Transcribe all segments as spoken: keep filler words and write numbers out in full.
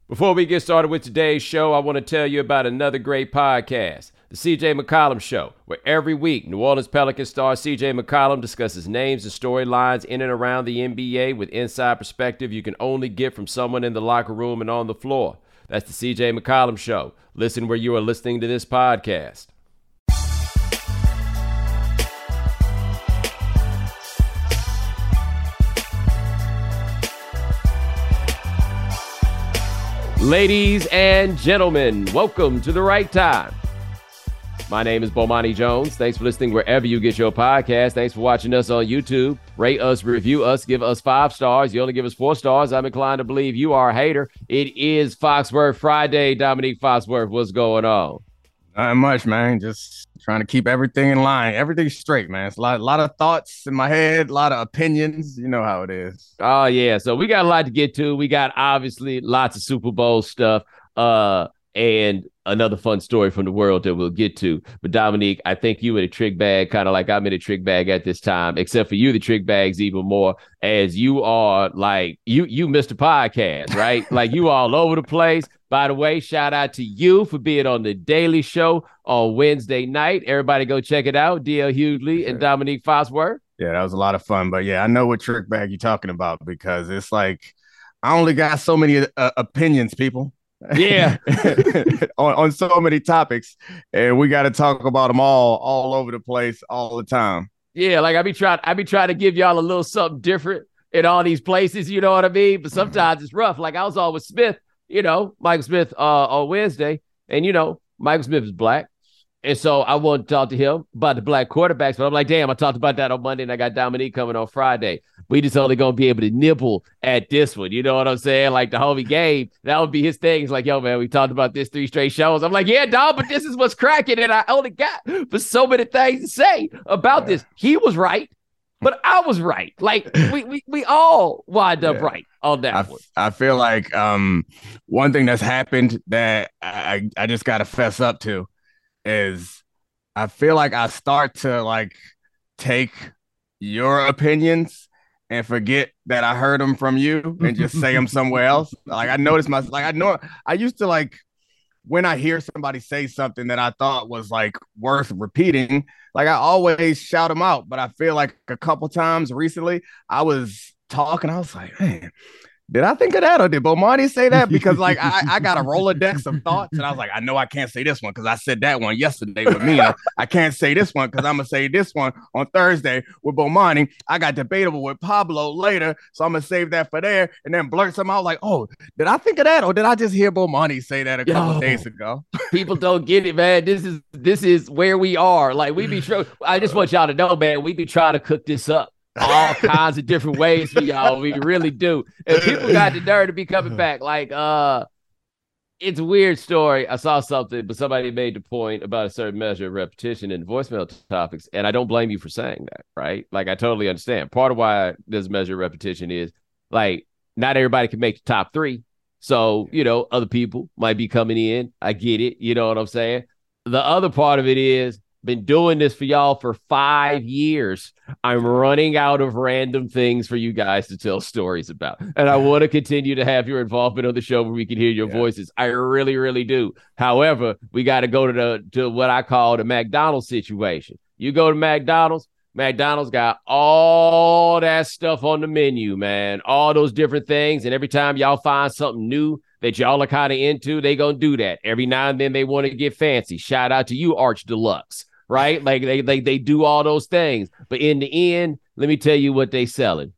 Before we get started with today's show, I want to tell you about another great podcast, The C J McCollum Show, where every week New Orleans Pelicans star C J McCollum discusses names and storylines in and around the N B A with inside perspective you can only get from someone in the locker room and on the floor. That's The C J McCollum Show. Listen where you are listening to this podcast. Ladies and gentlemen, welcome to The Right Time. My name is Bomani Jones. Thanks for listening wherever you get your podcast. Thanks for watching us on YouTube. Rate us, review us, give us five stars. You only give us four stars. I'm inclined to believe you are a hater. It is Foxworth Friday. Dominique Foxworth, what's going on? Not much, man. Just trying to keep everything in line. Everything's straight, man. It's a lot, a lot of thoughts in my head, a lot of opinions. You know how it is. Oh, yeah. So we got a lot to get to. We got, obviously, lots of Super Bowl stuff uh, and another fun story from the world that we'll get to. But, Dominique, I think you in a trick bag, kind of like I'm in a trick bag at this time, except for you, the trick bag's even more, as you are like, you, you missed a podcast, right? Like, you all over the place. By the way, shout out to you for being on The Daily Show on Wednesday night. Everybody go check it out. D L Hughley and Dominique Foxworth. Yeah, that was a lot of fun. But yeah, I know what trick bag you're talking about because it's like I only got so many uh, opinions, people. Yeah. on, on so many topics. And we got to talk about them all, all over the place, all the time. Yeah, like I be trying, I be trying to give y'all a little something different in all these places, you know what I mean? But sometimes it's rough. Like I was on with Smith. You know, Michael Smith uh, on Wednesday. And, you know, Michael Smith is black. And so I wanted to talk to him about the black quarterbacks. But I'm like, damn, I talked about that on Monday and I got Dominique coming on Friday. We just only going to be able to nibble at this one. You know what I'm saying? Like the homie Gabe, that would be his thing. He's like, yo, man, we talked about this three straight shows. I'm like, yeah, dog, but this is what's cracking. And I only got for so many things to say about this. He was right. But I was right. Like we we we all wind up yeah. right on that I, one. I feel like um one thing that's happened that I I just gotta fess up to is I feel like I start to like take your opinions and forget that I heard them from you and just say them somewhere else. Like I noticed my like I know I used to like when I hear somebody say something that I thought was like worth repeating, like I always shout them out. But I feel like a couple times recently I was talking, I was like, man, did I think of that or did Bomani say that? Because like I, I got a Rolodex of thoughts and I was like, I know I can't say this one because I said that one yesterday with me. I, I can't say this one because I'm going to say this one on Thursday with Bomani. I got debatable with Pablo later, so I'm going to save that for there and then blurt something out like, oh, did I think of that or did I just hear Bomani say that a couple Yo, days ago? People don't get it, man. This is this is where we are. Like we be trying. I just want y'all to know, man, we be trying to cook this up all kinds of different ways for y'all. We really do. And people got the nerve to be coming back. Like, uh, it's a weird story. I saw something, but somebody made the point about a certain measure of repetition in voicemail topics. And I don't blame you for saying that, right? Like, I totally understand. Part of why this measure of repetition is like, not everybody can make the top three. So, you know, other people might be coming in. I get it. You know what I'm saying? The other part of it is, been doing this for y'all for five years. I'm running out of random things for you guys to tell stories about. And I want to continue to have your involvement on the show where we can hear your yeah. voices. I really, really do. However, we got to go to the to what I call the McDonald's situation. You go to McDonald's, McDonald's got all that stuff on the menu, man. All those different things. And every time y'all find something new that y'all are kind of into, they gonna do that. Every now and then they want to get fancy. Shout out to you, Arch Deluxe. Right? Like they, they they do all those things. But in the end, let me tell you what they selling.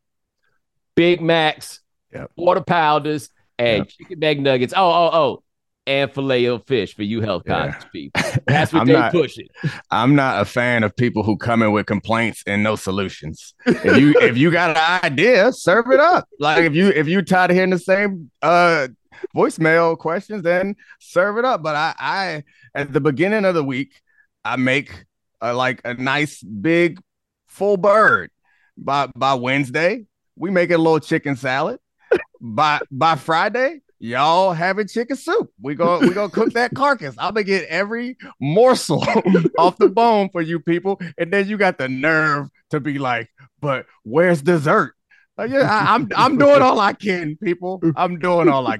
Big Macs, yep. quarter pounders, and yep. chicken McNuggets. Oh, oh, oh. And filet of fish for you health conscious yeah. people. That's what they not, pushing. I'm not a fan of people who come in with complaints and no solutions. If you if you got an idea, serve it up. Like if you if you tired of hearing the same uh voicemail questions, then serve it up. But I, I at the beginning of the week, I make a, like a nice big full bird. By by Wednesday, we make a little chicken salad. by by Friday, y'all having chicken soup. We go we gonna cook that carcass. I'm gonna get every morsel off the bone for you people, and then you got the nerve to be like, "But where's dessert?" Like, yeah, I, I'm I'm doing all I can, people. I'm doing all I can.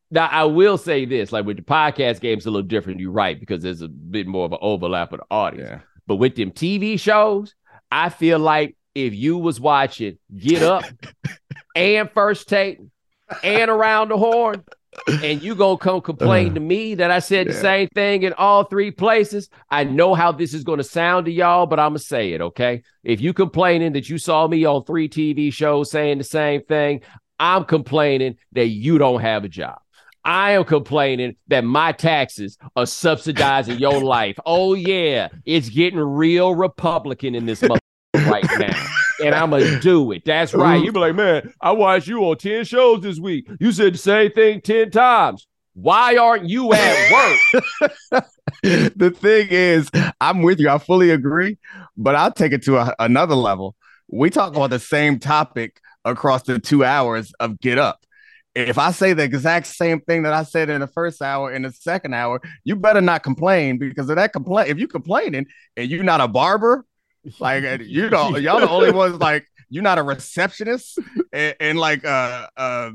Now, I will say this, like with the podcast game, it's a little different. You're right, because there's a bit more of an overlap of the audience. Yeah. But with them T V shows, I feel like if you was watching Get Up and First Take and Around the Horn, and you gonna come complain uh, to me that I said yeah. the same thing in all three places, I know how this is going to sound to y'all, but I'm going to say it, okay? If you complaining that you saw me on three T V shows saying the same thing, I'm complaining that you don't have a job. I am complaining that my taxes are subsidizing your life. Oh, yeah, it's getting real Republican in this mother right now. And I'm going to do it. That's right. You be like, man, I watched you on ten shows this week. You said the same thing ten times. Why aren't you at work? The thing is, I'm with you. I fully agree. But I'll take it to a, another level. We talk about the same topic across the two hours of Get Up. If I say the exact same thing that I said in the first hour, in the second hour, you better not complain, because of that complaint. If you complaining and you're not a barber, like you know, y'all the only ones, like you're not a receptionist and, and like uh, uh,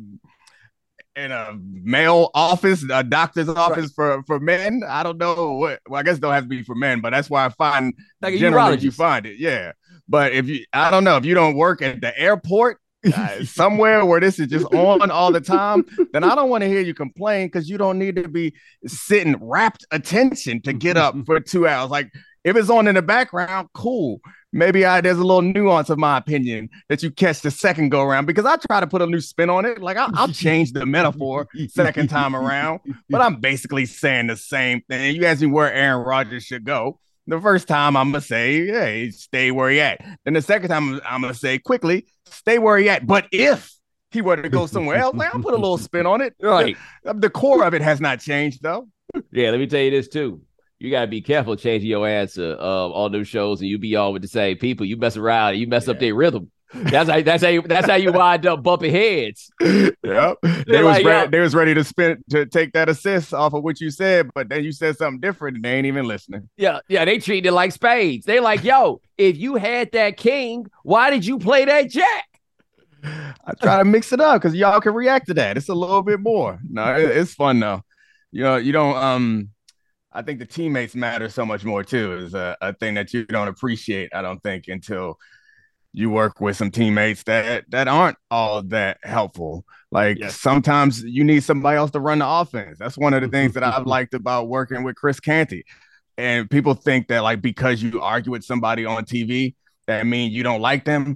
in a male office, a doctor's office right. for, for men. I don't know what. Well, I guess it don't have to be for men, but that's why I find like generally you find it. Yeah, but if you, I don't know, if you don't work at the airport. Uh, somewhere where this is just on all the time, then I don't want to hear you complain, because you don't need to be sitting rapt attention to Get Up for two hours. Like if it's on in the background, cool. Maybe I there's a little nuance of my opinion that you catch the second go around, because I try to put a new spin on it. Like I'll, I'll change the metaphor second time around, but I'm basically saying the same thing. You ask me where Aaron Rodgers should go. The first time I'm going to say, hey, stay where he at. Then the second time I'm going to say quickly, stay where he at. But if he were to go somewhere else, like, I'll put a little spin on it. Right. The, the core of it has not changed, though. Yeah, let me tell you this, too. You got to be careful changing your answer uh, on those shows, and you be on with the same people. You mess around and you mess yeah. up their rhythm. That's how that's how you that's how you wind up bumping heads. Yep. They was like, re- they was ready to spin to take that assist off of what you said, but then you said something different and they ain't even listening. Yeah, yeah, they treat it like spades. They like, yo, if you had that king, why did you play that jack? I try to mix it up because y'all can react to that. It's a little bit more. No, it, it's fun though. You know, you don't um I think the teammates matter so much more too, is a, a thing that you don't appreciate, I don't think, until you work with some teammates that that aren't all that helpful. Like yes. sometimes you need somebody else to run the offense. That's one of the things that I've liked about working with Chris Canty. And people think that like because you argue with somebody on T V, that means you don't like them.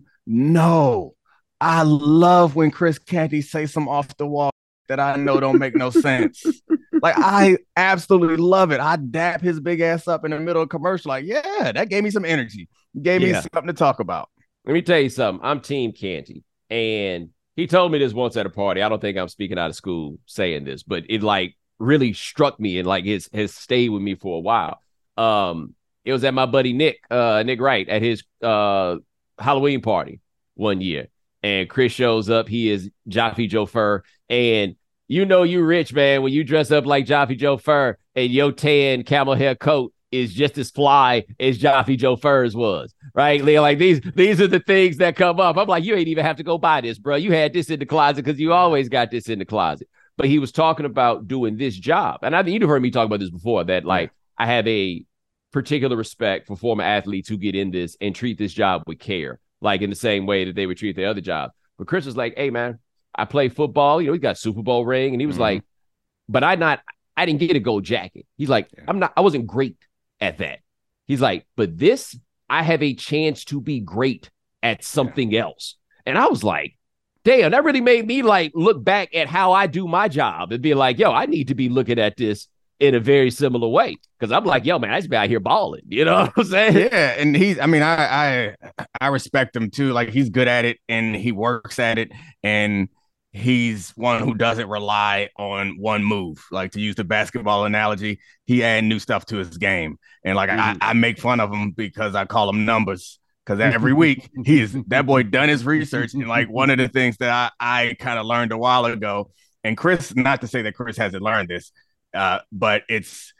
No, I love when Chris Canty say some off the wall that I know don't make no sense. Like I absolutely love it. I dap his big ass up in the middle of a commercial. Like, yeah, that gave me some energy. Gave yeah. me something to talk about. Let me tell you something. I'm Team Canty, and he told me this once at a party. I don't think I'm speaking out of school saying this, but it like really struck me and like has has stayed with me for a while. Um, it was at my buddy Nick, uh, Nick Wright at his uh Halloween party one year, and Chris shows up. He is Jaffe Joffer, and you know you rich, man, when you dress up like Jaffe Joffer and your tan camel hair coat is just as fly as Jaffe Joffer's was, right? Like these, these are the things that come up. I'm like, you ain't even have to go buy this, bro. You had this in the closet because you always got this in the closet. But he was talking about doing this job. And I think you've heard me talk about this before, that like I have a particular respect for former athletes who get in this and treat this job with care, like in the same way that they would treat their other job. But Chris was like, hey, man, I play football. You know, he got a Super Bowl ring. And he was mm-hmm. like, but I not, I didn't get a gold jacket. He's like, yeah. I'm not, I wasn't great at that. He's like, but this, I have a chance to be great at something yeah. else. And I was like, damn, that really made me like look back at how I do my job and be like, yo, I need to be looking at this in a very similar way. Cause I'm like, yo, man, I just be out here balling. You know what I'm saying? Yeah. And he's, I mean, I, I, I respect him too. Like he's good at it and he works at it. And he's one who doesn't rely on one move. Like to use the basketball analogy, he add new stuff to his game. And like mm-hmm. I, I make fun of him because I call him numbers. Because every week he's that boy done his research. And like one of the things that I, I kind of learned a while ago, and Chris, not to say that Chris hasn't learned this, uh, but it's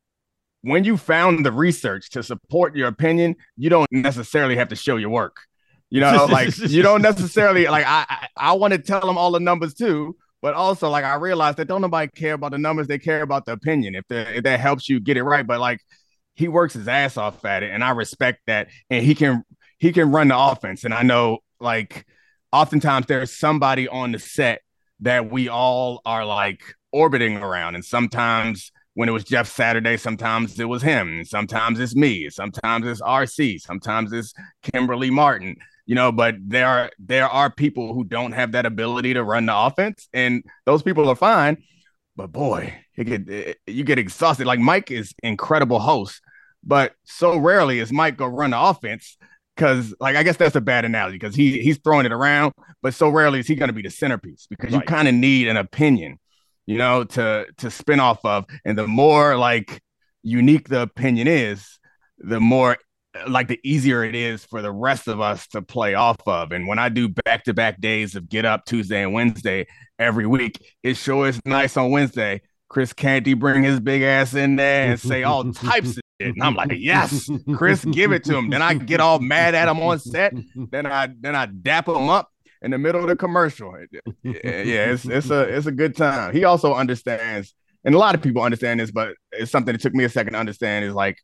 when you found the research to support your opinion, you don't necessarily have to show your work. You know, like you don't necessarily like I I, I want to tell them all the numbers too, but also like I realized that don't nobody care about the numbers. They care about the opinion. If, the, if that helps you get it right. But like he works his ass off at it, and I respect that. And he can he can run the offense. And I know like oftentimes there's somebody on the set that we all are like orbiting around. And sometimes when it was Jeff Saturday, sometimes it was him. Sometimes it's me. Sometimes it's R C. Sometimes it's Kimberly Martin. You know, but there are there are people who don't have that ability to run the offense, and those people are fine. But boy, you get you get exhausted. Like Mike is incredible host, but so rarely is Mike gonna run the offense because, like, I guess that's a bad analogy because he he's throwing it around, but so rarely is he gonna be the centerpiece because right. you kind of need an opinion, you know, to to spin off of, and the more like unique the opinion is, the more like the easier it is for the rest of us to play off of. And when I do back-to-back days of Get Up Tuesday and Wednesday every week, it sure is nice on Wednesday. Chris Canty bring his big ass in there and say all types of shit. And I'm like, yes, Chris, give it to him. Then I get all mad at him on set. Then I then I dap him up in the middle of the commercial. Yeah, it's it's a it's a good time. He also understands, and a lot of people understand this, but it's something that took me a second to understand is like,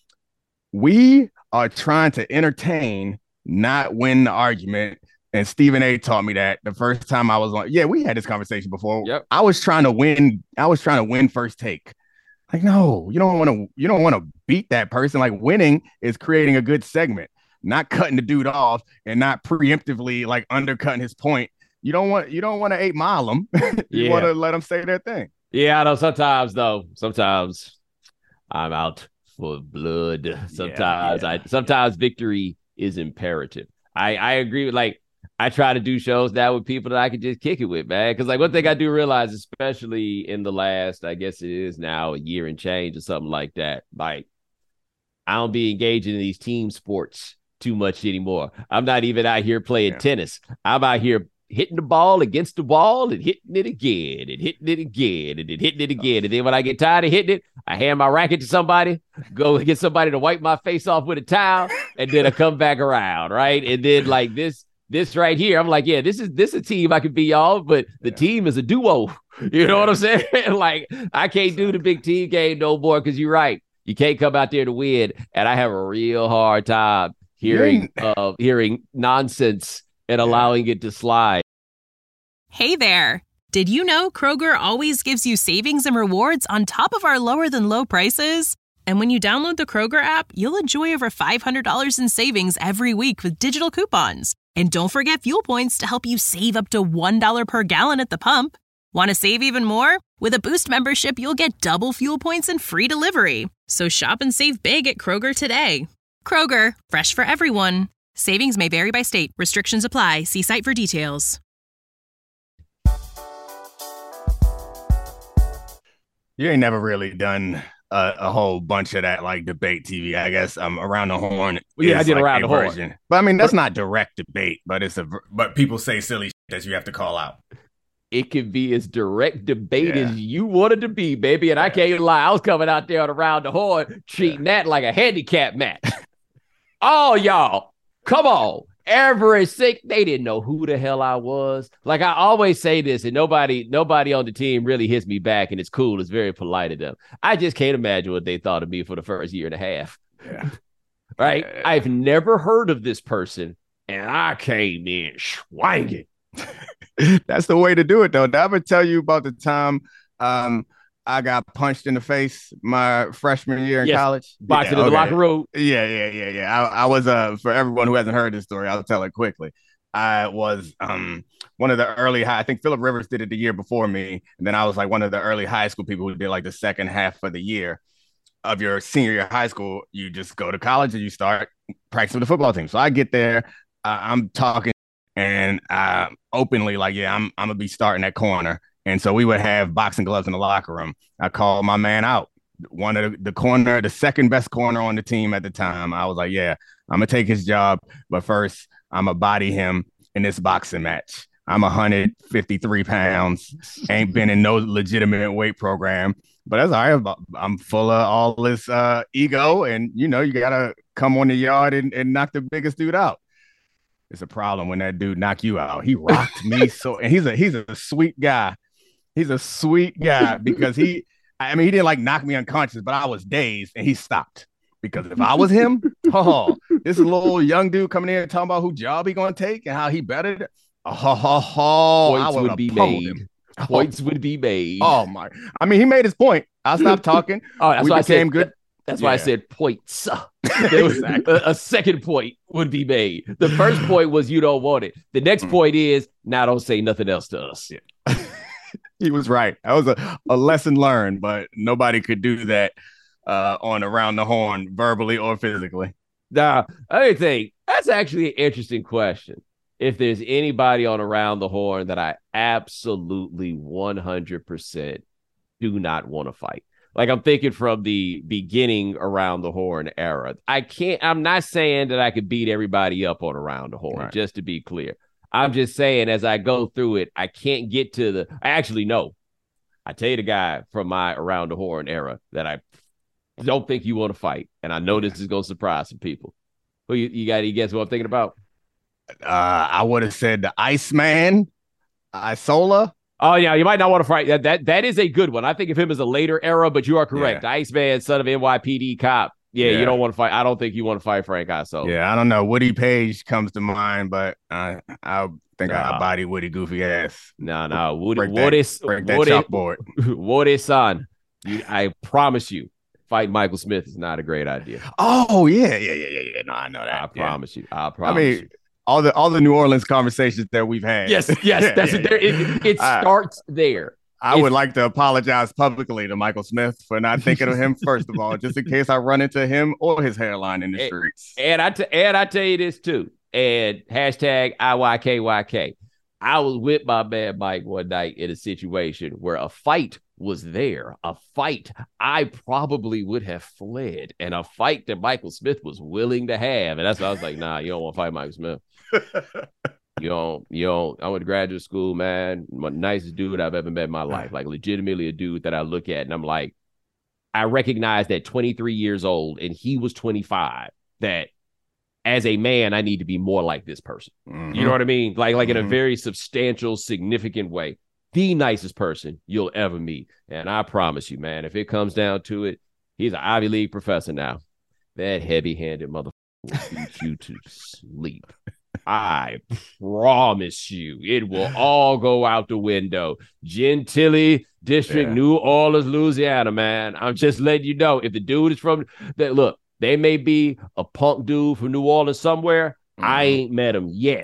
we are trying to entertain, not win the argument. And Stephen A taught me that the first time I was on. Yeah, we had this conversation before. Yep. I was trying to win. I was trying to win first take. Like, no, you don't want to. You don't want to beat that person. Like, winning is creating a good segment, not cutting the dude off and not preemptively like undercutting his point. You don't want. You don't want to eight mile them. you yeah. want to let them say their thing. Yeah, I know. Sometimes though, sometimes I'm out for blood. Sometimes yeah, yeah. I sometimes victory is imperative. I, I agree with like I try to do shows now with people that I can just kick it with, man. Because like one thing I do realize, especially in the last, I guess it is now a year and change or something like that. Like I don't be engaging in these team sports too much anymore. I'm not even out here playing yeah. tennis. I'm out here hitting the ball against the wall and hitting it again and hitting it again and then hitting it again. And then when I get tired of hitting it, I hand my racket to somebody, go get somebody to wipe my face off with a towel, and then I come back around, right? And then like this, this right here, I'm like, yeah, this is this is a team I could be y'all, but the yeah. team is a duo. You know yeah. what I'm saying? Like I can't do the big team game no more because you're right. You can't come out there to win. And I have a real hard time hearing uh, hearing nonsense and allowing it to slide. Hey there. Did you know Kroger always gives you savings and rewards on top of our lower than low prices? And when you download the Kroger app, you'll enjoy over five hundred dollars in savings every week with digital coupons. And don't forget fuel points to help you save up to one dollar per gallon at the pump. Want to save even more? With a Boost membership, you'll get double fuel points and free delivery. So shop and save big at Kroger today. Kroger, fresh for everyone. Savings may vary by state. Restrictions apply. See site for details. You ain't never really done a, a whole bunch of that like debate T V. I guess um Around the Horn. Well, yeah, I did like Around the version. Horn. But I mean, that's not direct debate, but it's a but people say silly shit that you have to call out. It can be as direct debate yeah. as you wanted to be, baby. And yeah. I can't even lie. I was coming out there on Around the Horn treating yeah. that like a handicap match. Oh, y'all, come on. Every sick, they didn't know who the hell I was. Like I always say this, and nobody, nobody on the team really hits me back, and it's cool. It's very polite of them. I just can't imagine what they thought of me for the first year and a half. Yeah. Right? Yeah. I've never heard of this person, and I came in swinging. That's the way to do it, though. Did I ever tell you about the time um, I got punched in the face my freshman year in yes. college? Boxing yeah, in okay. the locker room. Yeah, yeah, yeah, yeah. I, I was, uh, for everyone who hasn't heard this story, I'll tell it quickly. I was um, one of the early high, I think Phillip Rivers did it the year before me. And then I was like one of the early high school people who did like the second half of the year of your senior year of high school. You just go to college and you start practicing with the football team. So I get there, uh, I'm talking and uh, openly like, yeah, I'm, I'm going to be starting at corner. And so we would have boxing gloves in the locker room. I called my man out, one of the, the corner, the second best corner on the team at the time. I was like, yeah, I'm going to take his job. But first, I'm going to body him in this boxing match. I'm one hundred fifty-three pounds, ain't been in no legitimate weight program. But that's all right. I'm full of all this uh, ego. And, you know, you got to come on the yard and, and knock the biggest dude out. it's a problem when that dude knock you out. He rocked me so, and he's a he's a sweet guy. He's a sweet guy because he, I mean, he didn't like knock me unconscious, but I was dazed and he stopped. Because if I was him, oh, this little young dude coming in and talking about who job he gonna take and how he bettered, oh, oh, oh Points I would be made. Him. Points oh. would be made. Oh my! I mean, he made his point. I stopped talking. Oh, that's we why became I said, good. That's yeah. why I said points. Exactly. a, a second point would be made. The first point was you don't want it. The next mm. point is now don't say nothing else to us. Yeah. He was right. That was a, a lesson learned, but nobody could do that uh, on Around the Horn, verbally or physically. Now, I think that's actually an interesting question. If there's anybody on Around the Horn that I absolutely one hundred percent do not want to fight. Like I'm thinking from the beginning Around the Horn era. I can't, I'm not saying that I could beat everybody up on Around the Horn, right. Just to be clear. I'm just saying as I go through it, I can't get to the, I actually know. I tell you the guy from my Around the Horn era that I don't think you want to fight. And I know this is going to surprise some people. Who you, you got any guess what I'm thinking about? Uh, I would have said the Iceman, Isola. Oh, yeah, you might not want to fight. That that That is a good one. I think of him as a later era, but you are correct. Yeah. The Iceman, son of N Y P D cop. Yeah, yeah, you don't want to fight. I don't think you want to fight Frank Isola. Yeah, I don't know. Woody Page comes to mind, but I I think nah. I body Woody goofy ass. No, no. Woody, break Woody, that, break that Woody, chalkboard. Woody, son, you, I promise you, fight Michael Smith is not a great idea. Oh, yeah, yeah, yeah, yeah, yeah. No, I know that. I yeah. promise you. I promise I mean, you. all the all the New Orleans conversations that we've had. Yes, yes, yeah, that's yeah, it. There, it, it starts uh, there. I it's, would like to apologize publicly to Michael Smith for not thinking of him first of all, just in case I run into him or his hairline in the and, streets. And I t- and I tell you this too. And hashtag I Y K Y K. I was with my man Mike one night in a situation where a fight was there, a fight I probably would have fled, and a fight that Michael Smith was willing to have. And that's why I was like, nah, you don't want to fight Michael Smith. You don't, you don't, I went to graduate school, man. My nicest dude I've ever met in my life. Like legitimately a dude that I look at and I'm like, I recognize that twenty-three years old and he was twenty-five, that as a man, I need to be more like this person. Mm-hmm. You know what I mean? Like, like mm-hmm. in a very substantial, significant way. The nicest person you'll ever meet. And I promise you, man, if it comes down to it, he's an Ivy League professor now. That heavy-handed motherfucker will beat you to sleep. I promise you, it will all go out the window. Gentilly District, yeah. New Orleans, Louisiana, man. I'm just letting you know. If the dude is from that, look, they may be a punk dude from New Orleans somewhere. Mm-hmm. I ain't met him yet.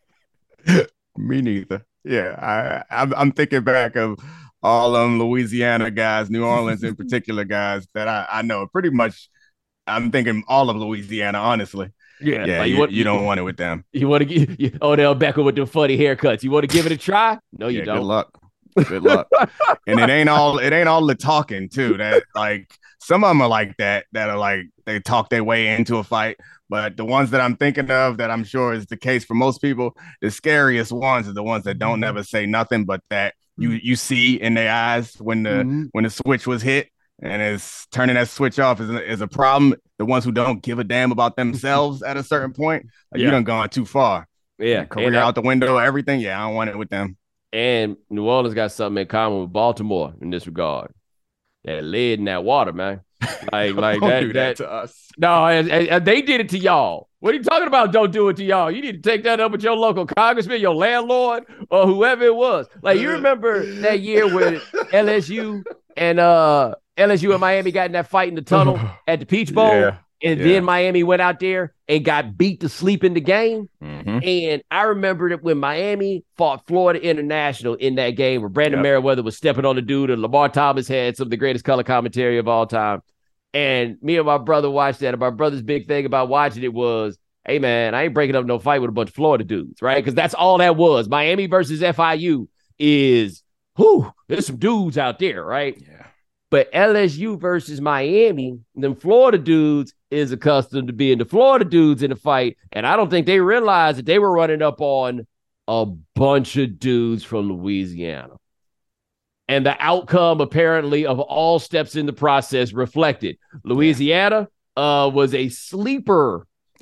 Me neither. Yeah, I, I'm, I'm thinking back of all them Louisiana guys, New Orleans in particular guys that I, I know. Pretty much, I'm thinking all of Louisiana, honestly. Yeah, yeah, like you, you, want, you don't want it with them. You want to give you, Odell Beckham with the funny haircuts. You want to give it a try? No, you yeah, don't. Good luck. Good luck. And it ain't all it ain't all the talking too. That like some of them are like that. That are like they talk their way into a fight. But the ones that I'm thinking of, that I'm sure is the case for most people, the scariest ones are the ones that don't never say nothing, but that you you see in their eyes when the mm-hmm. when the switch was hit. And it's turning that switch off is a, is a problem. The ones who don't give a damn about themselves at a certain point, like yeah. you done gone too far. Yeah, career and out I, the window, everything. Yeah, I don't want it with them. And New Orleans got something in common with Baltimore in this regard. That lead in that water, man. Like, like don't that, do that, that to us. No, and, and they did it to y'all. What are you talking about? Don't do it to y'all. You need to take that up with your local congressman, your landlord, or whoever it was. Like, you remember that year when L S U and uh. L S U and Miami got in that fight in the tunnel at the Peach Bowl, yeah, and yeah. then Miami went out there and got beat to sleep in the game. Mm-hmm. And I remember that when Miami fought Florida International in that game where Brandon yep. Merriweather was stepping on the dude and Lamar Thomas had some of the greatest color commentary of all time. And me and my brother watched that, and my brother's big thing about watching it was, hey, man, I ain't breaking up no fight with a bunch of Florida dudes, right? Because that's all that was. Miami versus F I U is, whew, there's some dudes out there, right? Yeah. But L S U versus Miami, them Florida dudes is accustomed to being the Florida dudes in the fight. And I don't think they realized that they were running up on a bunch of dudes from Louisiana. And the outcome, apparently, of all steps in the process reflected. Louisiana uh, was a sleeper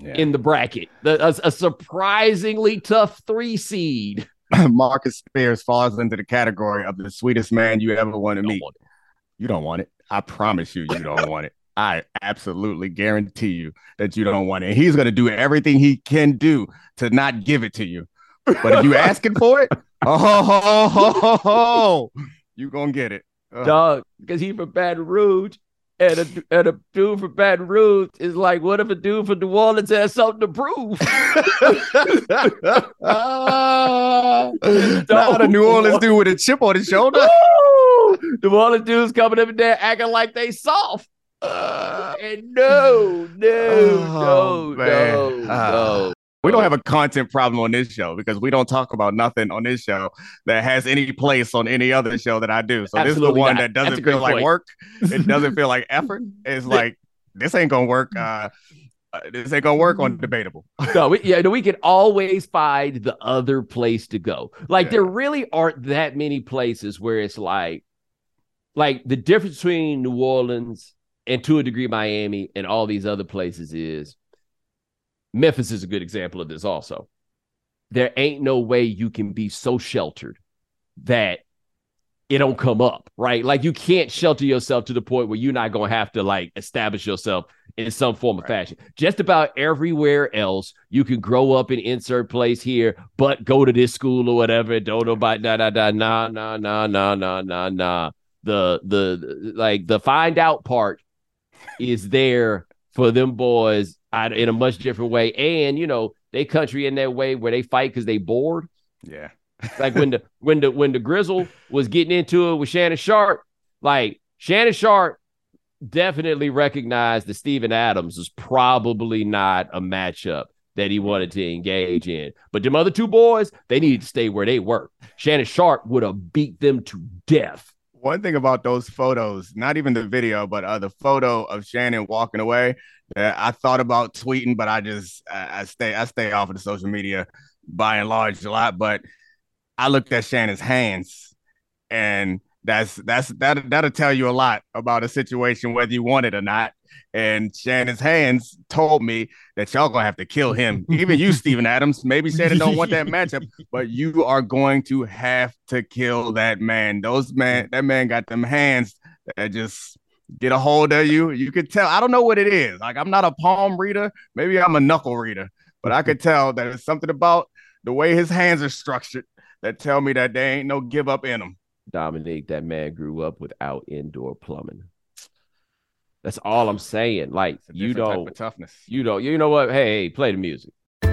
yeah. in the bracket. The, a, a surprisingly tough three seed. Marcus Spears falls into the category of the sweetest man you ever want to meet. You don't want it. I promise you, you don't want it. I absolutely guarantee you that you don't want it. He's going to do everything he can do to not give it to you. But if you asking for it, oh, ho, ho, ho, ho, you going to get it. Uh. Dog, because he from Baton Rouge. And a, and a dude from Baton Rouge is like, what if a dude from New Orleans has something to prove? uh, Not a New Orleans dude with a chip on his shoulder. New Orleans dudes coming up in there acting like they soft. Uh, and no, no, oh, no, no, uh, no. We don't have a content problem on this show because we don't talk about nothing on this show that has any place on any other show that I do. So Absolutely this is the one not. that doesn't feel like point. work. It doesn't feel like effort. It's like, this ain't going to work. Uh, this ain't going to work on Debatable. No, we, yeah, no, we can always find the other place to go. Like yeah. there really aren't that many places where it's like, like the difference between New Orleans and to a degree Miami and all these other places is Memphis is a good example of this also. There ain't no way you can be so sheltered that it don't come up, right? Like you can't shelter yourself to the point where you're not going to have to like establish yourself in some form of right. fashion. Just about everywhere else, you can grow up and insert place here, but go to this school or whatever. Don't nobody, nah, nah, nah, nah, nah, nah, nah, nah, nah, nah. The, the, like the find out part is there for them boys in a much different way. And, you know, they country in that way where they fight because they bored. Yeah. Like when the when the when the Grizzle was getting into it with Shannon Sharpe, like Shannon Sharpe definitely recognized that Steven Adams was probably not a matchup that he wanted to engage in. But them other two boys, they needed to stay where they were. Shannon Sharpe would have beat them to death. One thing about those photos, not even the video, but uh, the photo of Shannon walking away, that I thought about tweeting, but I just I, I stay I stay off of the social media by and large a lot. But I looked at Shannon's hands, and that's that's that that'll tell you a lot about a situation, whether you want it or not. And Shannon's hands told me that y'all gonna have to kill him. Even you, Steven Adams. Maybe Shannon don't want that matchup, but you are going to have to kill that man. Those man, that man got them hands that just get a hold of you. You could tell. I don't know what it is. Like I'm not a palm reader. Maybe I'm a knuckle reader, but I could tell that there's something about the way his hands are structured that tell me that there ain't no give up in him. Dominique, that man grew up without indoor plumbing. That's all I'm saying. Like you don't, type of toughness. You don't. You know what? Hey, hey, play the music.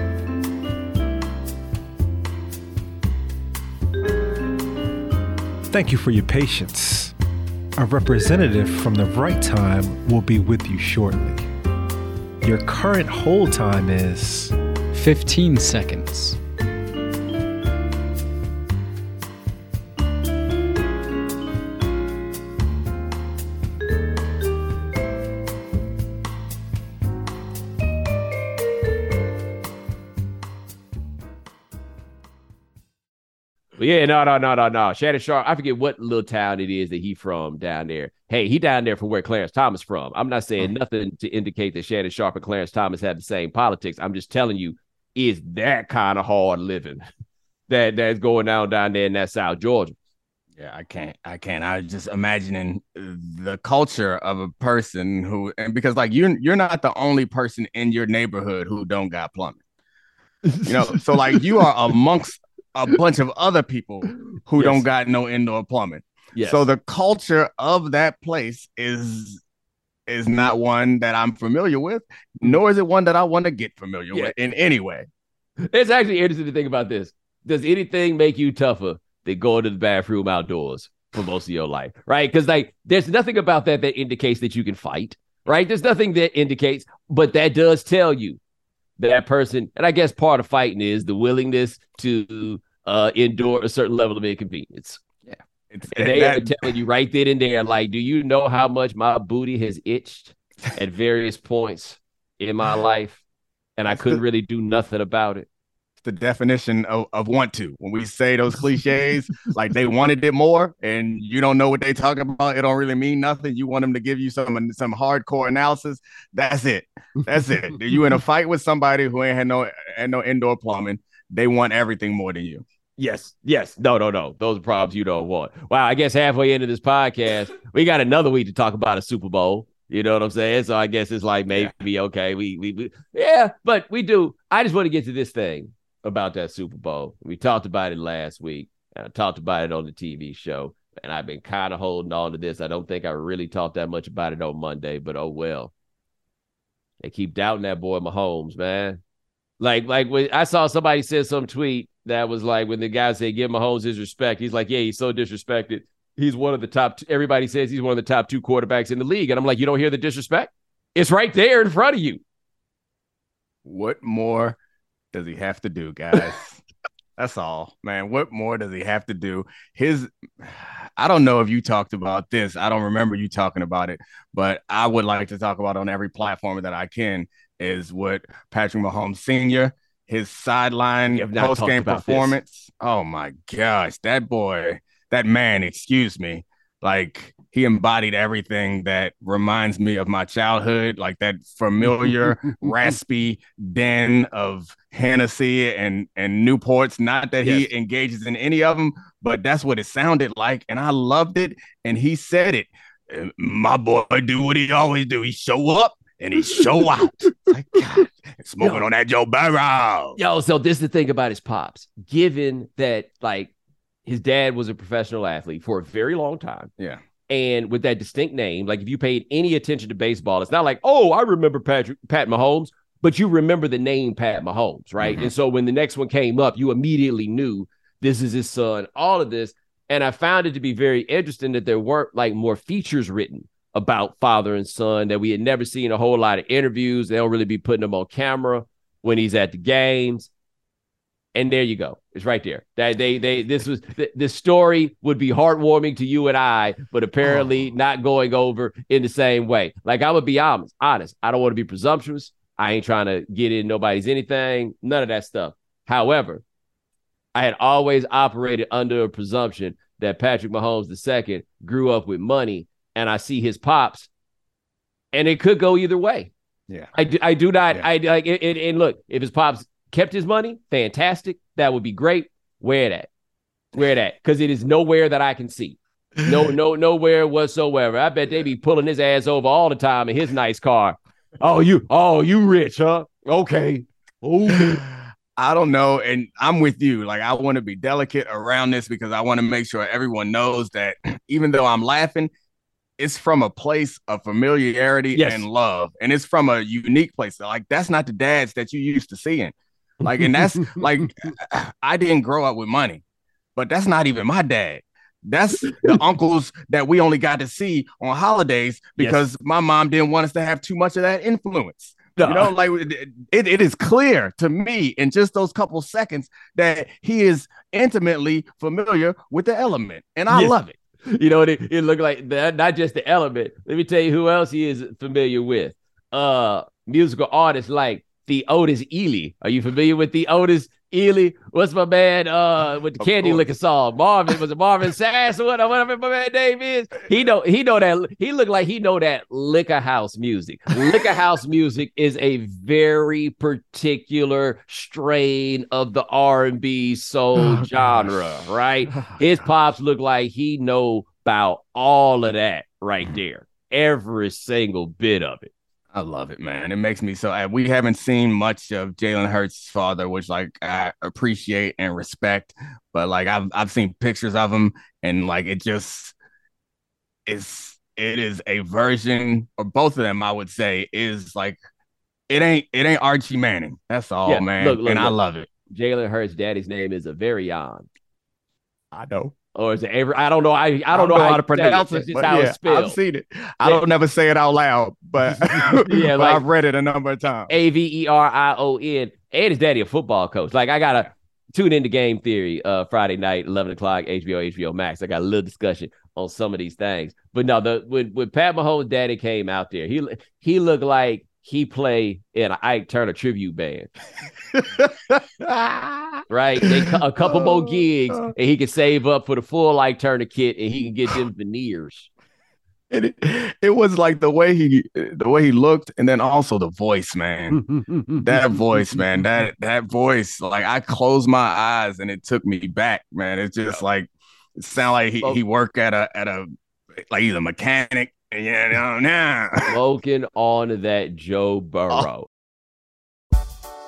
Thank you for your patience. A representative from the right time will be with you shortly. Your current hold time is fifteen seconds. Yeah, no, no, no, no, no. Shannon Sharpe, I forget what little town it is that he from down there. Hey, he down there from where Clarence Thomas from. I'm not saying nothing to indicate that Shannon Sharpe and Clarence Thomas have the same politics. I'm just telling you, is that kind of hard living that that's going on down there in that South Georgia. Yeah, I can't. I can't. I was just imagining the culture of a person who, and because like you're, you're not the only person in your neighborhood who don't got plumbing. You know, so like you are amongst a bunch of other people who yes. don't got no indoor plumbing. Yes. So the culture of that place is is not one that I'm familiar with, nor is it one that I want to get familiar yeah. with in any way. It's actually interesting to think about this. Does anything make you tougher than going to the bathroom outdoors for most of your life? Right? Because like there's nothing about that that indicates that you can fight. Right? There's nothing that indicates, but that does tell you that person, and I guess part of fighting is the willingness to uh, endure a certain level of inconvenience. Yeah. It's, and they that, are telling you right then and there, like, do you know how much my booty has itched at various points in my life? And I couldn't the, really do nothing about it. It's the definition of, of want to. When we say those cliches, like they wanted it more and you don't know what they talking about, it don't really mean nothing. You want them to give you some some hardcore analysis. That's it. That's it. You in a fight with somebody who ain't had no had no indoor plumbing. They want everything more than you. Yes, yes. No, no, no. Those are problems you don't want. Wow, I guess halfway into this podcast, we got another week to talk about a Super Bowl. You know what I'm saying? So I guess it's like maybe, yeah. okay, we, we, we, yeah, but we do. I just want to get to this thing about that Super Bowl. We talked about it last week, and I talked about it on the T V show, and I've been kind of holding on to this. I don't think I really talked that much about it on Monday, but oh well. They keep doubting that boy Mahomes, man. Like, like when I saw somebody said some tweet that was like when the guy said, give Mahomes his respect. He's like, yeah, he's so disrespected. He's one of the top. Two, everybody says he's one of the top two quarterbacks in the league. And I'm like, you don't hear the disrespect? It's right there in front of you. What more does he have to do, guys? That's all, man. What more does he have to do? His, I don't know if you talked about this. I don't remember you talking about it, but I would like to talk about it on every platform that I can, is what Patrick Mahomes Senior, his sideline post-game performance. This. Oh my gosh, that boy. That man, excuse me, like he embodied everything that reminds me of my childhood, like that familiar, raspy den of Hennessy and, and Newports. Not that yes. he engages in any of them, but that's what it sounded like. And I loved it. And he said it. My boy do what he always do. He show up and he show out. Like, God, smoking yo, on that Joe Burrow. Yo, so this is the thing about his pops. Given that, like, his dad was a professional athlete for a very long time. Yeah. And with that distinct name, like if you paid any attention to baseball, it's not like, oh, I remember Patrick, Pat Mahomes, but you remember the name Pat Mahomes, right? Mm-hmm. And so when the next one came up, you immediately knew this is his son, all of this. And I found it to be very interesting that there weren't like more features written about father and son, that we had never seen a whole lot of interviews. They don't really be putting them on camera when he's at the games. And there you go. It's right there. That they they this was th- this story would be heartwarming to you and I, but apparently oh. not going over in the same way. Like, I would be honest, honest. I don't want to be presumptuous. I ain't trying to get in nobody's anything, none of that stuff. However, I had always operated under a presumption that Patrick Mahomes the second grew up with money, and I see his pops, and it could go either way. Yeah, I do, I do not. Yeah. I like it, it, and look, if his pops kept his money, fantastic. That would be great. Where that? Where that? Because it is nowhere that I can see. No, no, nowhere whatsoever. I bet they be pulling his ass over all the time in his nice car. Oh, you, oh, you rich, huh? Okay. Okay. I don't know. And I'm with you. Like, I want to be delicate around this because I want to make sure everyone knows that even though I'm laughing, it's from a place of familiarity yes. and love. And it's from a unique place. Like, that's not the dads that you used to seeing. Like, and that's like, I didn't grow up with money, but that's not even my dad. That's the uncles that we only got to see on holidays because yes. my mom didn't want us to have too much of that influence. No. You know, like it, it is clear to me in just those couple seconds that he is intimately familiar with the element. And I yes. love it. You know, it, it looked like that, not just the element. Let me tell you who else he is familiar with. Uh, musical artists like the Otis Ely. Are you familiar with the Otis Ely? What's my man uh with the Candy Liquor song? Marvin, was it Marvin Sass or what, whatever my man name is? He know he know that he looked like he know that liquor house music. Liquor house music is a very particular strain of the R and B soul oh, genre, gosh. right? Oh, His pops look like he know about all of that right there. Every single bit of it. I love it, man. It makes me so. We haven't seen much of Jalen Hurts' father, which like I appreciate and respect. But like I've I've seen pictures of him, and like it just is. It is a version, or both of them, I would say, is like it ain't it ain't Archie Manning. That's all, yeah, man. Look, look, and look. I love it. Jalen Hurts' daddy's name is Averion. I know. Or is it Avery? I don't know. I, I don't, I don't know, know how, how to pronounce it. But yeah, I've seen it. I yeah. don't never say it out loud, but, yeah, but like, I've read it a number of times. A V E R I O N. And his daddy a football coach. Like, I got to tune into Game Theory uh, Friday night, eleven o'clock, H B O, H B O Max. I got a little discussion on some of these things. But no, the when, when Pat Mahomes' daddy came out there, he he looked like he play in an Ike Turner tribute band. Right? They, a couple more gigs, and he can save up for the full Ike Turner kit, and he can get them veneers. It, it was like the way he the way he looked, and then also the voice, man. That voice, man. That that voice. Like I closed my eyes and it took me back, man. It's just like it sounded like he, he worked at a at a like he's a mechanic. You know, now smoking on that Joe Burrow. Oh.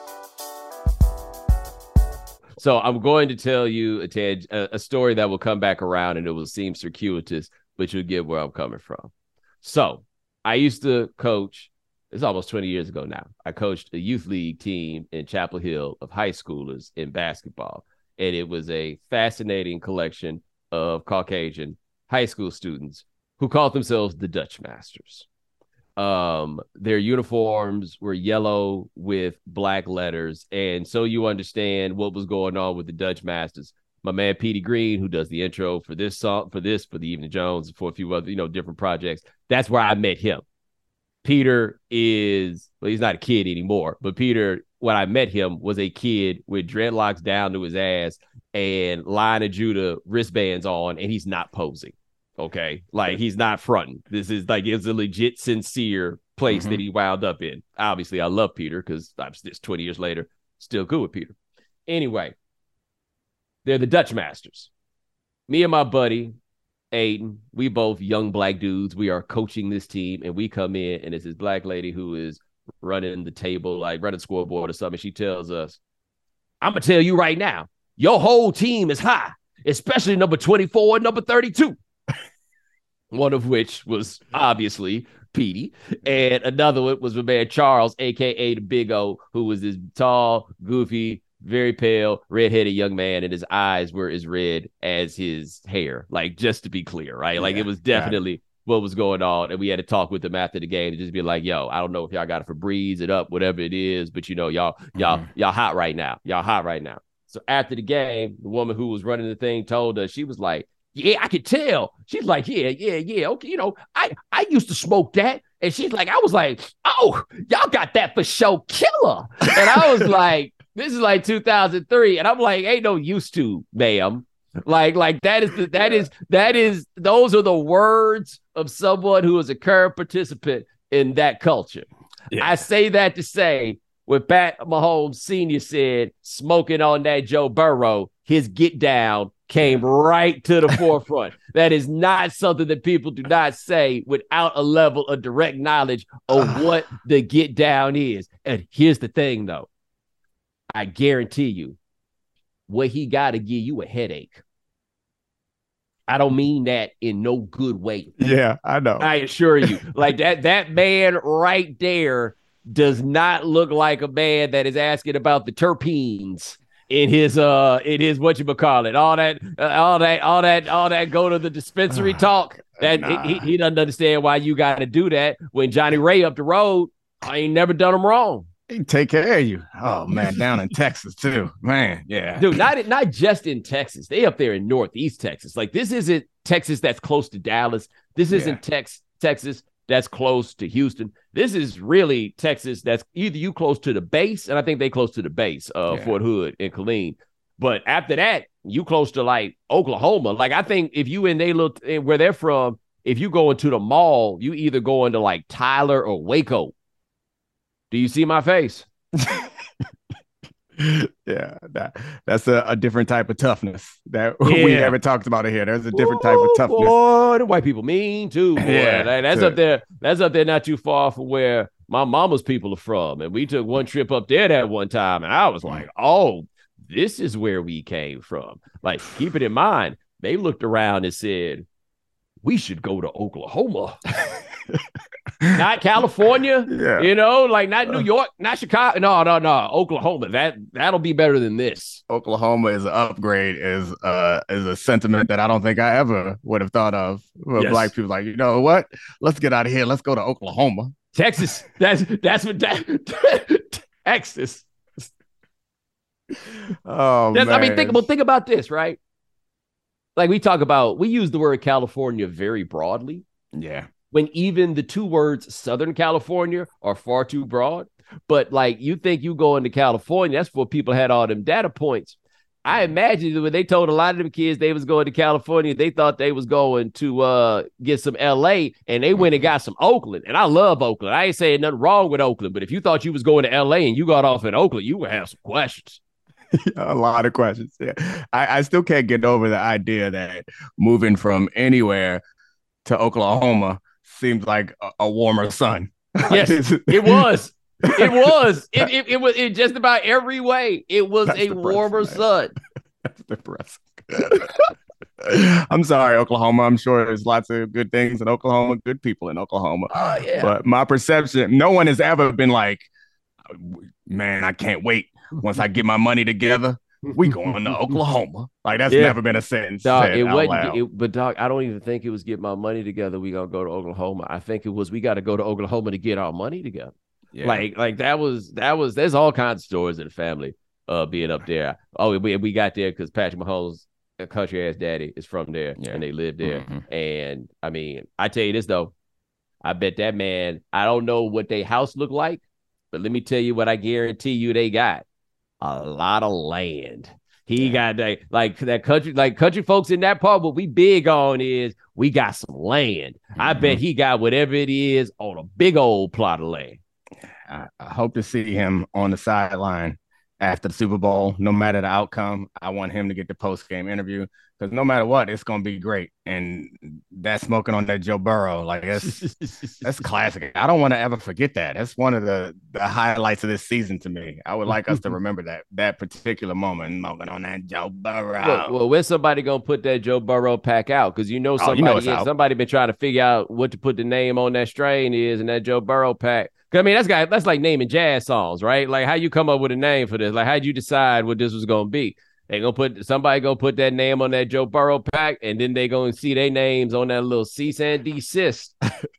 So I'm going to tell you a, a story that will come back around, and it will seem circuitous, but you'll get where I'm coming from. So I used to coach, it's almost twenty years ago now. I coached a youth league team in Chapel Hill of high schoolers in basketball. And it was a fascinating collection of Caucasian high school students who called themselves the Dutch Masters. Um, their uniforms were yellow with black letters. And so you understand what was going on with the Dutch Masters. My man, Petey Green, who does the intro for this song, for this, for the Evening Jones, for a few other, you know, different projects. That's where I met him. Peter is, well, he's not a kid anymore, but Peter, when I met him, was a kid with dreadlocks down to his ass and Lion of Judah wristbands on, and he's not posing. Okay. Like he's not fronting. This is like, it's a legit, sincere place mm-hmm. that he wound up in. Obviously, I love Peter because I'm just twenty years later, still cool with Peter. Anyway. They're the Dutch Masters. Me and my buddy, Aiden, we both young black dudes. We are coaching this team, and we come in, and it's this black lady who is running the table, like running scoreboard or something. She tells us, I'm going to tell you right now, your whole team is high, especially number twenty-four and number thirty-two. One of which was obviously Petey, and another one was my man Charles, a k a the Big O, who was this tall, goofy, very pale, red-headed young man, and his eyes were as red as his hair. Like, just to be clear, right? Like, yeah, it was definitely it. What was going on. And we had to talk with him after the game to just be like, yo, I don't know if y'all got to Febreze it up, whatever it is, but, you know, y'all, y'all, mm-hmm. y'all hot right now. Y'all hot right now. So after the game, the woman who was running the thing told us, she was like, yeah, I could tell. She's like, yeah, yeah, yeah. Okay, you know, I, I used to smoke that. And she's like, I was like, oh, y'all got that for show killer. And I was like, this is like two thousand three, and I'm like, ain't no used to, ma'am. Like, like that is the, that is that is those are the words of someone who is a current participant in that culture. Yeah. I say that to say, when Pat Mahomes Senior said, smoking on that Joe Burrow, his get down came right to the forefront. That is not something that people do not say without a level of direct knowledge of what the get down is. And here's the thing, though. I guarantee you, what he got to give you a headache. I don't mean that in no good way. Yeah, I know. I assure you. Like that, that man right there does not look like a man that is asking about the terpenes in his uh in his what you call it. All that, uh, all that, all that, all that go to the dispensary talk. That nah. he, he doesn't understand why you got to do that when Johnny Ray up the road, I ain't never done him wrong. He take care of you. Oh man, down in Texas too, man. Yeah, dude. Not not just in Texas. They up there in Northeast Texas. Like this isn't Texas that's close to Dallas. This isn't yeah. Tex Texas that's close to Houston. This is really Texas that's either you close to the base, and I think they close to the base, uh, yeah. Fort Hood and Killeen. But after that, you close to like Oklahoma. Like I think if you in they little where they're from, if you go into the mall, you either go into like Tyler or Waco. Do you see my face? Yeah, that, that's a, a different type of toughness that yeah. we haven't talked about it here. There's a different type of toughness. Boy, the white people mean too. Boy. Yeah, like, that's up there. That's up there, not too far from where my mama's people are from. And we took one trip up there that one time, and I was like, oh, this is where we came from. Like, keep it in mind, they looked around and said, we should go to Oklahoma. Not California, yeah. you know, like not New York, not Chicago. No, no, no, Oklahoma. That that'll be better than this. Oklahoma is an upgrade. Is uh is a sentiment that I don't think I ever would have thought of. Yes. Black people like, you know what? Let's get out of here. Let's go to Oklahoma, Texas. That's that's what that Texas. Oh that's, man. I mean, think about think about this, right? Like we talk about, we use the word California very broadly. Yeah. when even the two words Southern California are far too broad. But like, you think you go into California, that's where people had all them data points. I imagine when they told a lot of them kids they was going to California, they thought they was going to uh, get some L A, and they went and got some Oakland. And I love Oakland. I ain't saying nothing wrong with Oakland, but if you thought you was going to L A and you got off in Oakland, you would have some questions. A lot of questions. Yeah. I, I still can't get over the idea that moving from anywhere to Oklahoma seems like a, a warmer sun. Yes, it was. It was. It, it, it was in just about every way. It was That's a warmer man. sun. That's depressing. I'm sorry, Oklahoma. I'm sure there's lots of good things in Oklahoma, good people in Oklahoma. Oh, yeah. But my perception, no one has ever been like, man, I can't wait. Once I get my money together, we going to Oklahoma. Like, that's yeah. never been a sentence. Dog, said it out wasn't, loud. it, but, dog, I don't even think it was get my money together. We going to go to Oklahoma. I think it was we got to go to Oklahoma to get our money together. Yeah. Like, like that was, that was, there's all kinds of stories in the family uh, being up there. Oh, we, we got there because Patrick Mahomes, a country ass daddy, is from there yeah. and they live there. Mm-hmm. And I mean, I tell you this though, I bet that man, I don't know what their house looked like, but let me tell you what I guarantee you they got. A lot of land. He yeah. got that, like that country, like country folks in that part. What we big on is we got some land. Mm-hmm. I bet he got whatever it is on a big old plot of land. I, I hope to see him on the sideline after the Super Bowl. No matter the outcome, I want him to get the post-game interview because no matter what, it's going to be great. And that smoking on that Joe Burrow, like that's that's classic. I don't want to ever forget that. That's one of the, the highlights of this season to me. I would like us to remember that that particular moment, smoking on that Joe Burrow. Well, well when's somebody going to put that Joe Burrow pack out? Because you know somebody, oh, you know somebody been trying to figure out what to put the name on that strain is and that Joe Burrow pack. I mean, that's got that's like naming jazz songs, right? Like, how you come up with a name for this? Like, how'd you decide what this was gonna be? They gonna put somebody gonna put that name on that Joe Burrow pack, and then they gonna see their names on that little cease and desist.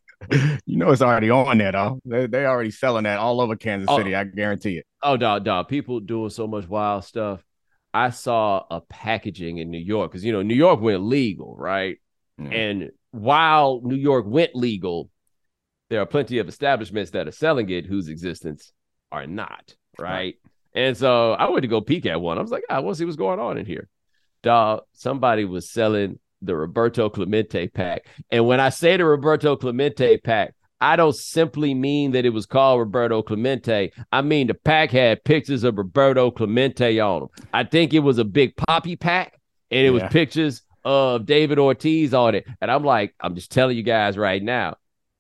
You know, it's already on there, though. They they already selling that all over Kansas oh, City. I guarantee it. Oh, dog, dog. People doing so much wild stuff. I saw a packaging in New York because you know New York went legal, right? Mm. And while New York went legal, there are plenty of establishments that are selling it whose existence are not, right? right? And so I went to go peek at one. I was like, I want to see what's going on in here. Dog, somebody was selling the Roberto Clemente pack. And when I say the Roberto Clemente pack, I don't simply mean that it was called Roberto Clemente. I mean the pack had pictures of Roberto Clemente on them. I think it was a big poppy pack, and it yeah. was pictures of David Ortiz on it. And I'm like, I'm just telling you guys right now,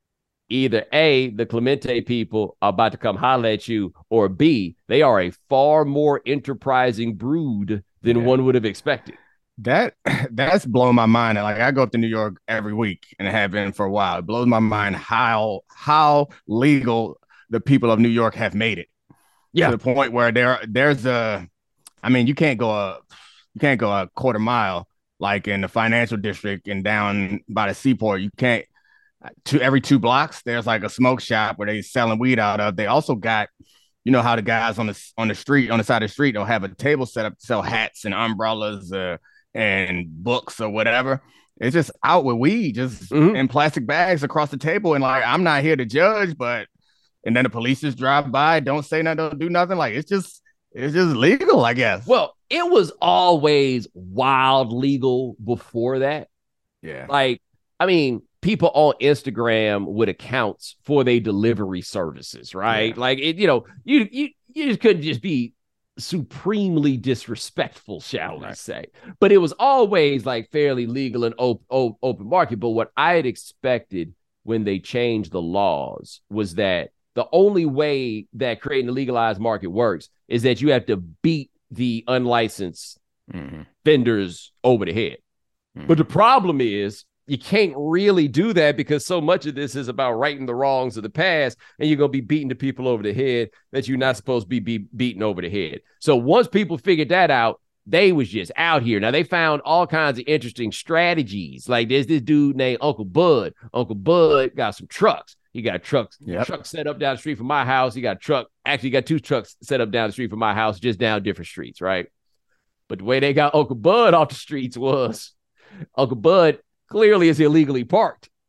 either A, the Clemente people are about to come holler at you, or B, they are a far more enterprising brood than yeah. one would have expected. That that's blowing my mind. Like, I go up to New York every week and have been for a while. It blows my mind how how legal the people of New York have made it. Yeah, to the point where there there's a, I mean, you can't go a you can't go a quarter mile like in the financial district and down by the seaport. You can't. To every two blocks, there's like a smoke shop where they selling weed out of. They also got, you know, how the guys on the on the street, on the side of the street, they'll have a table set up to sell hats and umbrellas uh, and books or whatever. It's just out with weed, just mm-hmm. in plastic bags across the table. And like, I'm not here to judge, but and then the police just drive by, don't say nothing, don't do nothing. Like, it's just it's just legal, I guess. Well, it was always wild legal before that. Yeah, like I mean. People on Instagram with accounts for their delivery services, right? Yeah. Like, it, you know, you you you just couldn't just be supremely disrespectful, shall right. we say. But it was always like fairly legal and op- op- open market. But what I had expected when they changed the laws was that the only way that creating a legalized market works is that you have to beat the unlicensed mm-hmm. vendors over the head. Mm-hmm. But the problem is, you can't really do that because so much of this is about righting the wrongs of the past, and you're going to be beating the people over the head that you're not supposed to be, be beating over the head. So once people figured that out, they was just out here. Now, they found all kinds of interesting strategies. Like, there's this dude named Uncle Bud. Uncle Bud got some trucks. He got trucks, yep. trucks set up down the street from my house. He got a truck. Actually, got two trucks set up down the street from my house, just down different streets, right? But the way they got Uncle Bud off the streets was Uncle Bud clearly is illegally parked.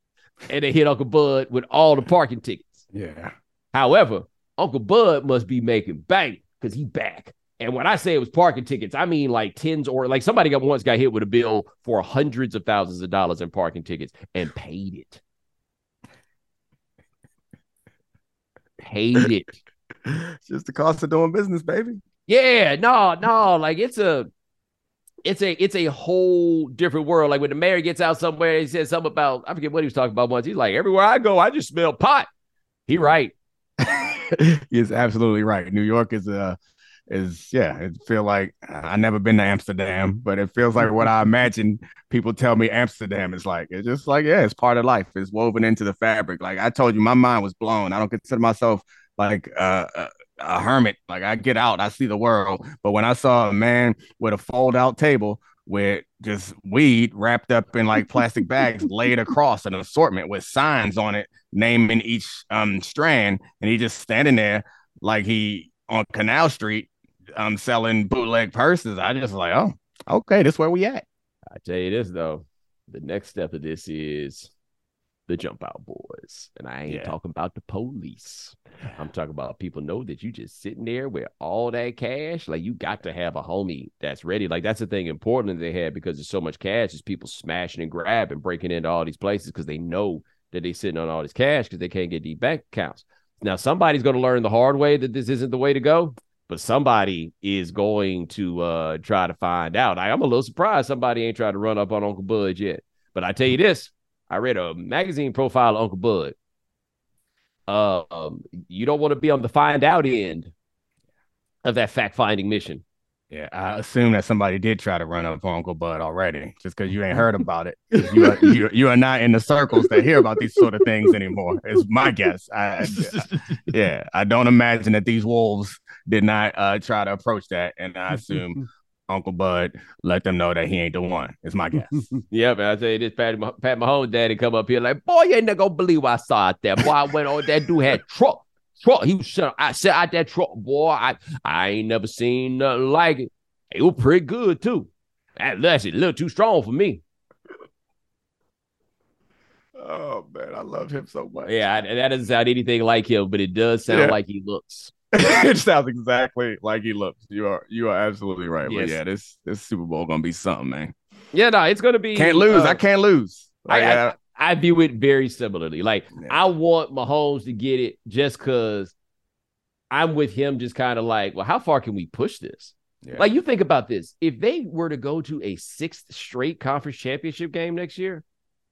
and they hit Uncle Bud with all the parking tickets. Yeah. However, Uncle Bud must be making bank because he back. And when I say it was parking tickets, I mean like tens or like somebody got once got hit with a bill for hundreds of thousands of dollars in parking tickets and paid it. Paid it. It's just the cost of doing business, baby. Yeah, no, no, like it's a it's a it's a whole different world. Like when the mayor gets out somewhere, he says something about, I forget what he was talking about once. He's like, everywhere I go, I just smell pot. He right. He's absolutely right. New York is a is yeah, it feel like I never been to Amsterdam, but it feels like what I imagine people tell me Amsterdam is like. It's just like, yeah, it's part of life. It's woven into the fabric. Like I told you, my mind was blown. I don't consider myself like uh, a, a hermit. Like I get out, I see the world. But when I saw a man with a fold out table with just weed wrapped up in like plastic bags laid across an assortment with signs on it naming each um strand, and he just standing there like he on Canal Street um selling bootleg purses, I just like, oh, okay, this is where we at. I tell you this though, the next step of this is the Jump Out Boys, and I ain't yeah. talking about the police. I'm talking about people know that you just sitting there with all that cash. Like you got to have a homie that's ready. Like that's the thing in Portland they had, because there's so much cash, is people smashing and grabbing, breaking into all these places because they know that they sitting on all this cash because they can't get these bank accounts. Now somebody's going to learn the hard way that this isn't the way to go, but somebody is going to uh, try to find out. I, I'm a little surprised somebody ain't tried to run up on Uncle Bud yet. But I tell you this, I read a magazine profile of Uncle Bud. Uh, um, you don't want to be on the find out end of that fact finding mission. Yeah, I assume that somebody did try to run up on Uncle Bud already, just because you ain't heard about it. You are, you, you are not in the circles that hear about these sort of things anymore. Is my guess. I, I, yeah, I don't imagine that these wolves did not uh, try to approach that, and I assume Uncle Bud let them know that he ain't the one. It's my guess. Yeah, man. I tell you this, Pat, Pat Mahomes' daddy come up here like, boy, you ain't not gonna believe what I saw out there. Boy, I went on, that dude had truck. Truck. He was shut. I said out that truck, boy. I, I ain't never seen nothing like it. It was pretty good too. That, that's a little too strong for me. Oh man, I love him so much. Yeah, I, that doesn't sound anything like him, but it does sound yeah. like he looks. It sounds exactly like he looks. You are you are absolutely right. Yes. But yeah, this this Super Bowl gonna be something, man. Yeah, no, it's gonna be. Can't lose. Uh, I can't lose. Like, I, I, I view it very similarly. Like yeah. I want Mahomes to get it just because I'm with him. Just kind of like, well, how far can we push this? Yeah. Like you think about this: if they were to go to a sixth straight conference championship game next year,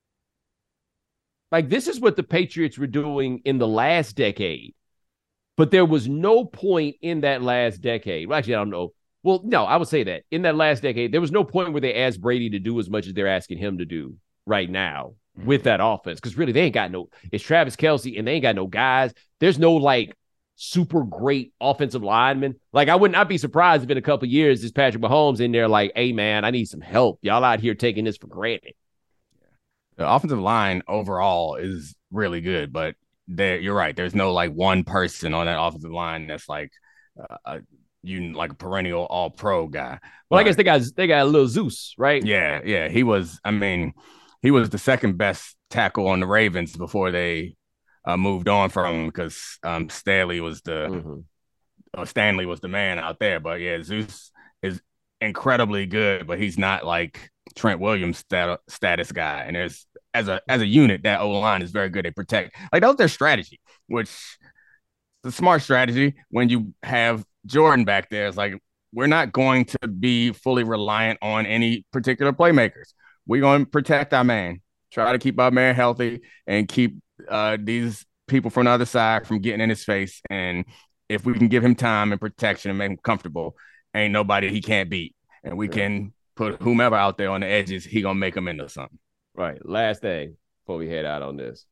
like this is what the Patriots were doing in the last decade. But there was no point in that last decade. Well, actually, I don't know. Well, no, I would say that in that last decade, there was no point where they asked Brady to do as much as they're asking him to do right now mm-hmm. with that offense. Because really, they ain't got no, it's Travis Kelce and they ain't got no guys. There's no like super great offensive lineman. Like I would not be surprised if in a couple of years, this Patrick Mahomes in there like, hey man, I need some help. Y'all out here taking this for granted. The offensive line overall is really good, but there, you're right. There's no like one person on that offensive line that's like uh, a, you like a perennial all pro guy. Well, but, I guess they got they got a little Zeus, right? Yeah, yeah. He was. I mean, he was the second best tackle on the Ravens before they uh, moved on from him because um, Stanley was the mm-hmm. uh, Stanley was the man out there. But yeah, Zeus is incredibly good, but he's not like Trent Williams stat- status guy. And there's as a as a unit, that O-line is very good at protect. Like that was their strategy, which is a smart strategy when you have Jordan back there. It's like, we're not going to be fully reliant on any particular playmakers. We're going to protect our man, try to keep our man healthy, and keep uh, these people from the other side from getting in his face. And if we can give him time and protection and make him comfortable, ain't nobody he can't beat. And we can put whomever out there on the edges, he going to make them into something. Right. Last thing before we head out on this.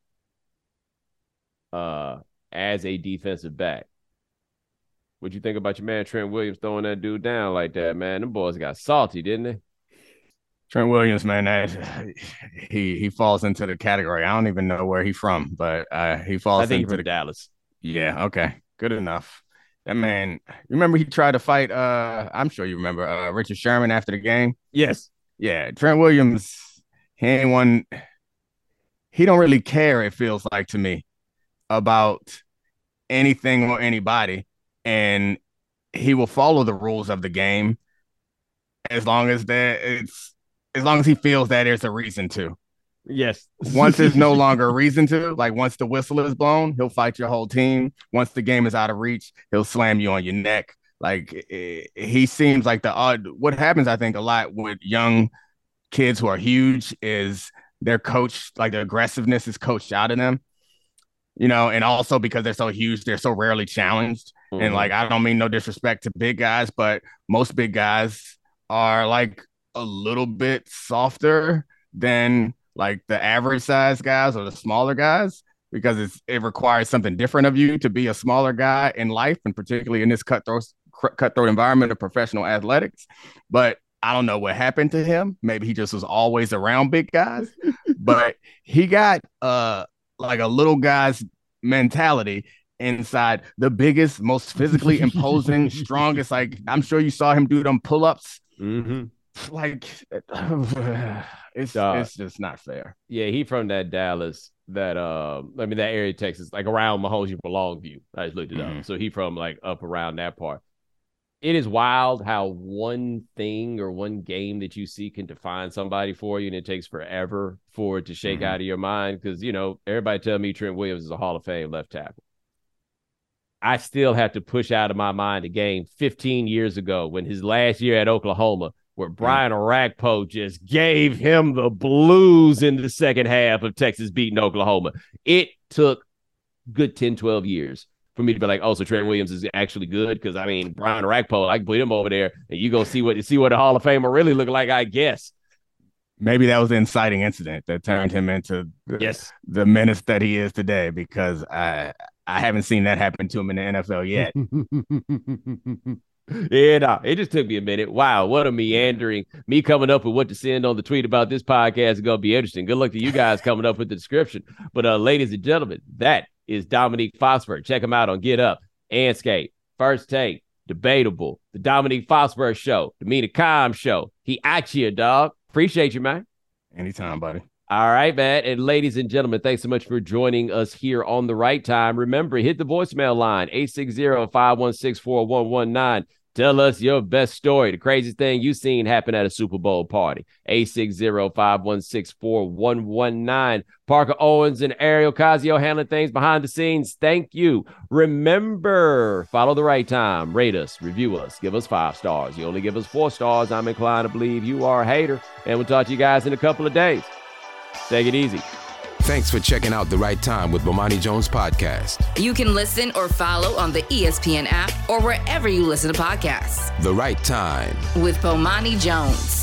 Uh, as a defensive back, what'd you think about your man Trent Williams throwing that dude down like that, man? Them boys got salty, didn't they? Trent Williams, man, that, he he falls into the category. I don't even know where he's from, but uh, he falls I think into from the Dallas. Yeah, okay. Good enough. That man, remember he tried to fight, uh, I'm sure you remember, uh, Richard Sherman after the game? Yes. Yeah, Trent Williams, he ain't one, he don't really care, it feels like to me, about anything or anybody. And he will follow the rules of the game as long as there it's as long as he feels that there's a reason to. Yes. Once there's no longer a reason to, like once the whistle is blown, he'll fight your whole team. Once the game is out of reach, he'll slam you on your neck. Like it, he seems like the odd. What happens, I think, a lot with young kids who are huge is their coach, like the aggressiveness is coached out of them, you know, and also because they're so huge, they're so rarely challenged. Mm-hmm. And like, I don't mean no disrespect to big guys, but most big guys are like a little bit softer than like the average size guys or the smaller guys, because it's, it requires something different of you to be a smaller guy in life, and particularly in this cutthroat, cutthroat environment of professional athletics. But I don't know what happened to him. Maybe he just was always around big guys, but he got uh like a little guy's mentality inside the biggest, most physically imposing, strongest. Like I'm sure you saw him do them pull-ups. Mm-hmm. Like it's uh, it's just not fair. Yeah, he from that Dallas, that uh, I mean that area of Texas, like around Mahomes for Longview. I just looked it Mm-hmm. up. So he from like up around that part. It is wild how one thing or one game that you see can define somebody for you, and it takes forever for it to shake mm-hmm. out of your mind. Because, you know, everybody tell me Trent Williams is a Hall of Fame left tackle. I still have to push out of my mind a game fifteen years ago when his last year at Oklahoma, where Brian mm-hmm. Orakpo just gave him the blues in the second half of Texas beating Oklahoma. It took good ten, twelve years for me to be like, oh, so Trent Williams is actually good? Because, I mean, Brian Orakpo, I can put him over there, and you go see what see what the Hall of Famer really look like, I guess. Maybe that was the inciting incident that turned him into the, yes. the menace that he is today, because I I haven't seen that happen to him in the N F L yet. Yeah, no, it just took me a minute. Wow, what a meandering. Me coming up with what to send on the tweet about this podcast is going to be interesting. Good luck to you guys coming up with the description. But uh, ladies and gentlemen, that is Dominique Fosberg. Check him out on Get Up, Anscape, First Take, Debatable, the Dominique Fosberg Show, the Mina Kimes Show. He at you, dog. Appreciate you, man. Anytime, buddy. All right, man. And ladies and gentlemen, thanks so much for joining us here on The Right Time. Remember, hit the voicemail line, eight six zero, five one six, four one one nine. Tell us your best story, the craziest thing you've seen happen at a Super Bowl party. eight six zero, five one six, four one one nine. Parker Owens and Ariel Casio handling things behind the scenes. Thank you. Remember, follow The Right Time. Rate us, review us, give us five stars. You only give us four stars, I'm inclined to believe you are a hater. And we'll talk to you guys in a couple of days. Take it easy. Thanks for checking out The Right Time with Bomani Jones podcast. You can listen or follow on the E S P N app or wherever you listen to podcasts. The Right Time with Bomani Jones.